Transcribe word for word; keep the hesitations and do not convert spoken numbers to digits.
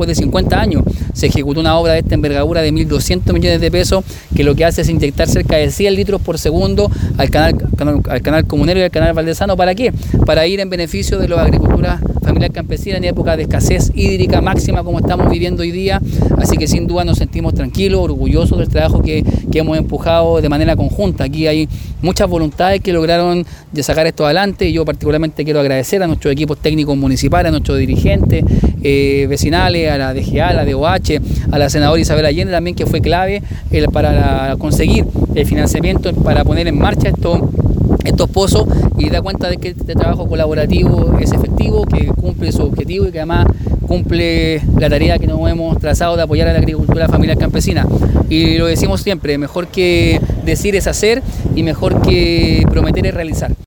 después de cincuenta años se ejecutó una obra de esta envergadura de mil doscientos millones de pesos, que lo que hace es inyectar cerca de cien litros por segundo al canal, canal, al canal comunero y al canal valdesano. ¿Para qué? Para ir en beneficio de los agricultura familiar campesina en época de escasez hídrica máxima como estamos viviendo hoy día. Así que sin duda nos sentimos tranquilos, orgullosos del trabajo que, que hemos empujado de manera conjunta. Aquí hay muchas voluntades que lograron de sacar esto adelante, y yo particularmente quiero agradecer a nuestros equipos técnicos municipales, a nuestros dirigentes eh, vecinales, a la D G A, a la D O H, a la senadora Isabel Allende también, que fue clave eh, para la, conseguir el financiamiento para poner en marcha esto, estos pozos, y da cuenta de que este trabajo colaborativo es efectivo, que cumple su objetivo y que además cumple la tarea que nos hemos trazado de apoyar a la agricultura familiar campesina. Y lo decimos siempre, mejor que decir es hacer y mejor que prometer es realizar.